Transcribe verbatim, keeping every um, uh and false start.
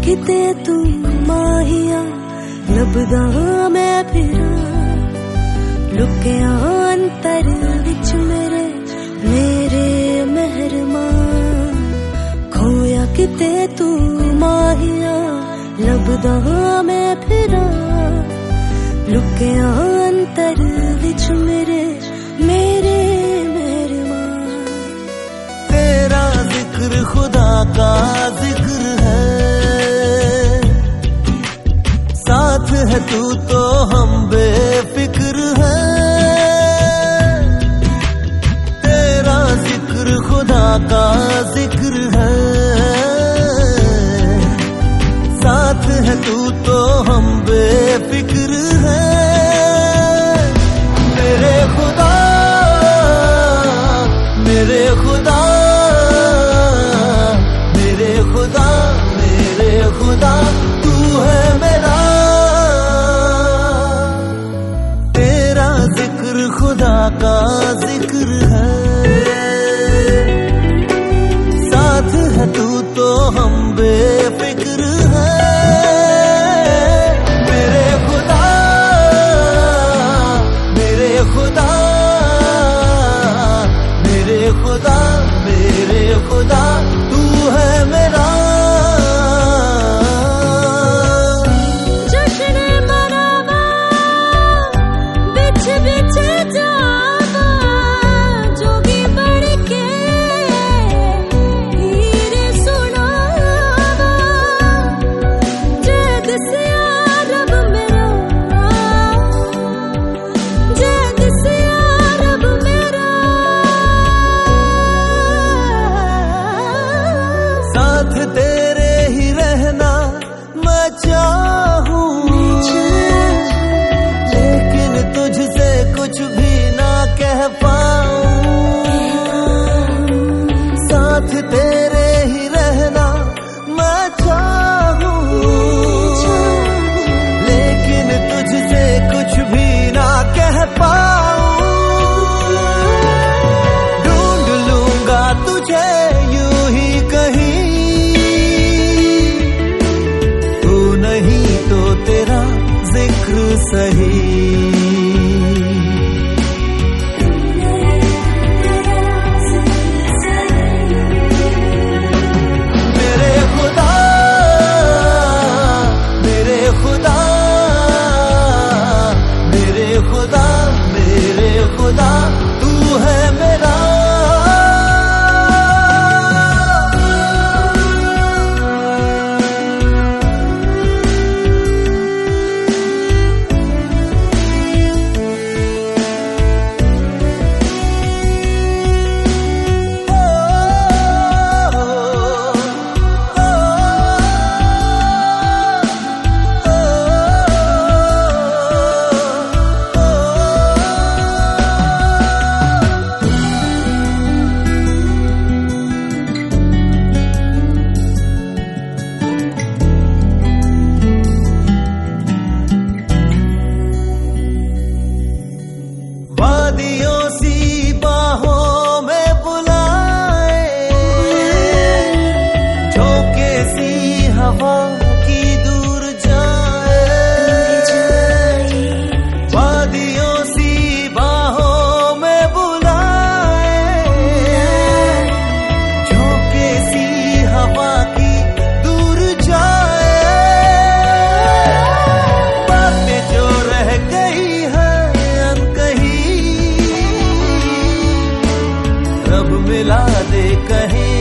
किते तू माहिया लभदा मैं फिरा लुकिया अंतर विच मेरे मेरे मेहरमान खोया किते तू माहिया लभदा मैं फिरा लुकिया अंतर विच मेरे मेरे मेहरमान। तेरा जिक्र खुदा का जिक्र है, साथ है तू तो हम बेफिक्र है। तेरा जिक्र खुदा का जिक्र है, साथ है तू तो हम बेफिक्र है। मेरे खुदा मेरे खुदा मेरे खुदा मेरे खुदा तू है मेरा। तेरा जिक्र खुदा का जिक्र है, साथ है तू तो हम बेफिक्र है। मेरे खुदा मेरे खुदा मेरे खुदा मेरे खुदा तू है मेरा। जश्न मनावा बिच बिच जावा जोगी बन के हीरे सुनावा जे दिसिया रब मेरा जे दिसिया रब मेरा। साथ तेरे ही रहना मैं चाहूं, लेकिन तुझसे कुछ भी ना कह पाऊं। साथ तेरे ही रहना मैं चाहूं, लेकिन तुझसे कुछ भी ना कह पाऊं। ढूंढ लूंगा तुझे यूं ही कहीं, तू नहीं तो तेरा जिक्र सही। मेरे खुदा मेरे खुदा मेरे खुदा मेरे खुदा तू है मेरा। वादियों सी बाहों में बुलाए, झोंके सी हवा की दूर जाए। वादियों सी बाहों में बुलाए, झोंके सी हवा की दूर जाए। बातें जो रह गई है अनकही, रब मिला दे कहीं